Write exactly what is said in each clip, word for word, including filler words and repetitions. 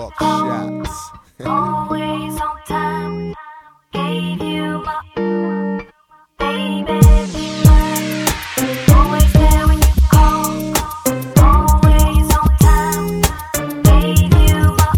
Buck shots. Always on time. Gave you my baby. Always there when you call. Always on time. Gave you my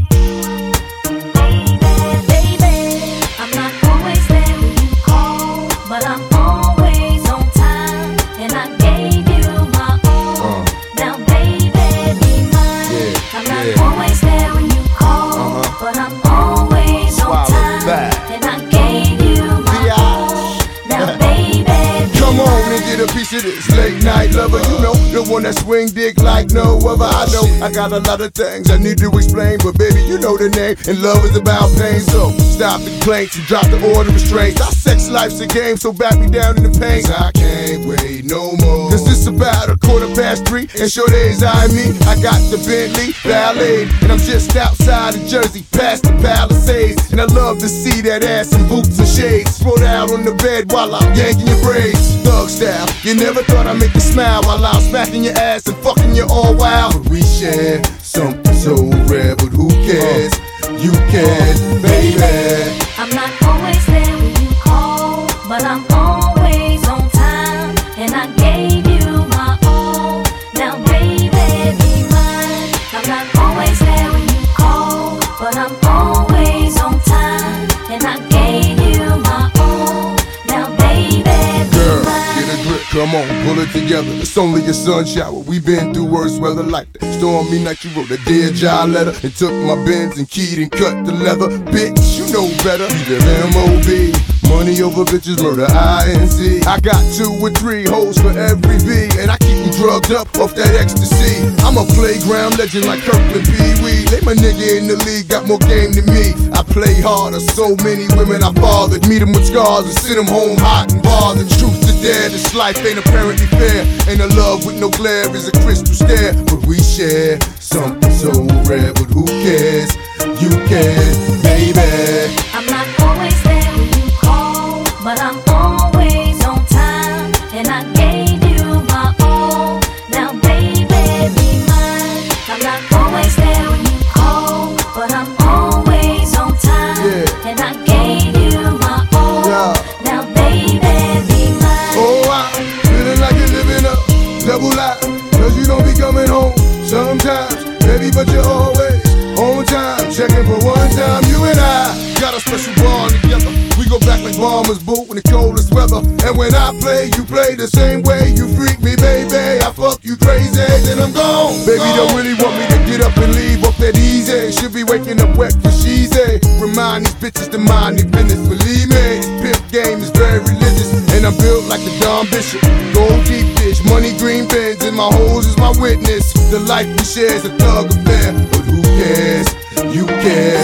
baby, baby. I'm not always there when you call, but I'm always on time, and I gave you my all. Uh. Now, baby, be mine. Yeah, I'm not yeah. always there when you call, Uh-huh. but I'm always on Swallow time, that. and I gave you my all. Now, baby, be Come on mine. and get a piece of this late night lover. You know, the one that swing dick like no other. I know I got a lot of things I need to explain, but baby, you know the name, and love is about pain. So stop the complaints and drop the order of restraints. Our sex life's a game, so back me down in the pain. I can't wait no more. Cause it's about a quarter past three, and sure days I me. I got the Bentley Ballet, and I'm just outside of Jersey, past the Palisades. And I love to see that ass in boots and shades, spread out on the bed while I'm yanking your braids. Thug style, you never thought I'd make you smile while I'm smacking your ass and fucking you all wild. But we share something so rare, but who cares? You cares, baby. I'm not always there when you call, but I'm always on time, and I gave you my all. Now, baby, be mine. I'm not always there when you call, but I'm always on time, and I gave you my all. Now, baby, be Girl, mine. get a grip, come on, pull it together. It's only a sun shower. We been through worse weather like that. Stormy night, you wrote a Dear John letter and took my Benz and keyed and cut the leather. Bitch, you know better. We live M O B. Money over bitches, murder I N C. I got two or three hoes for every V, and I keep them drugged up off that ecstasy. I'm a playground legend like Kirkland Pee Wee. They my nigga in the league, got more game than me. I play harder, so many women I fathered. Meet them with scars and send them home hot and bothered. Truth to dare, this life ain't apparently fair. Ain't a love with no glare, is a crystal stare. But we share something so rare, but who cares? You care, baby. I'm not always there when you call, but I'm always on time, and I gave you my all. Now, baby, be mine. I'm not always there when you call, but I'm always on time, Yeah. and I gave you my all. Yeah. Now, baby, be mine. Oh, I'm feeling like you're living a double life, cause you don't be coming home sometimes, baby, but you're always on time. Checking for one time, you and I got a special bond together. We go back like bombers boot in the coldest weather. And when I play, you play the same way. You freak me, baby, I fuck you crazy, then I'm gone. Baby, don't really want me to get up and leave up that easy. Should be waking up wet for sheezy. Remind these bitches to mind their business. Believe me, this pimp game is very religious, and I'm built like the Don Bishop. Gold deep dish, money green bins, and my hoes is my witness. The life we share is a thug affair, but who cares? You care,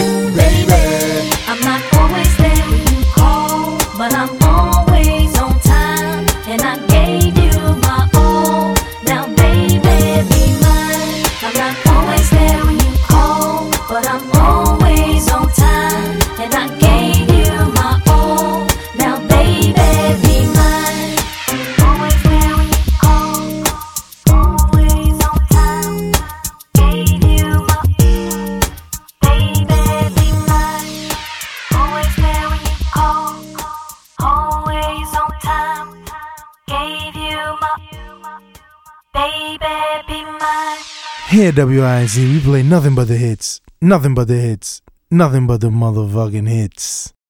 baby. I'm not always there when you call, but I'm always on time, and I gave you my all. Now, baby, be mine. I'm not always there when you call, but I'm always on time, and I gave you my all. Now, baby, be mine. Always there when you call, always on time, gave you my baby, be mine. Always there when you call, always on time, gave you my baby, be mine. Here at W I Z, we play nothing but the hits. Nothing but the hits. Nothing but the motherfucking hits.